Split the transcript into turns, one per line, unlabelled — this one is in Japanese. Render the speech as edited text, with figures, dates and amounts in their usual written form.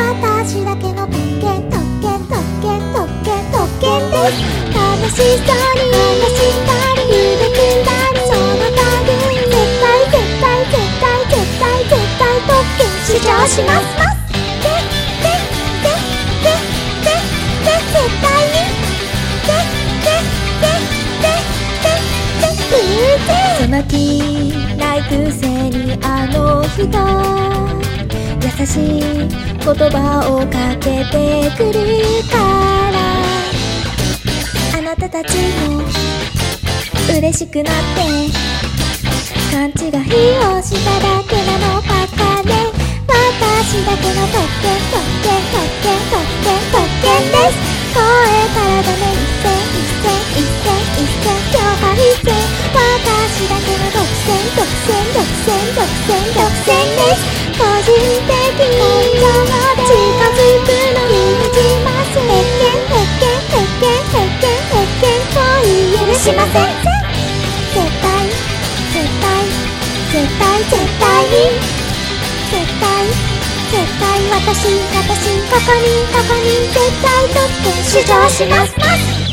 私だけの特権特権特権特権特権です。楽しそうに夢くんだりその度に絶対絶対絶対絶対絶対特権主張します絶対にその気ないくせにあの人優しい言葉をかけてくるからあなたたちも嬉しくなって勘違いをしただけなのばかね。私だけの特権特権特権特権特権です。声からダメ一戦今日は一戦私だけの独占独占独占独占独占です。個人的に近づくのに立ちます偏見偏見偏見偏見偏見恋許しません絶対絶対絶対絶対に絶対絶対私ここに絶対特権主張します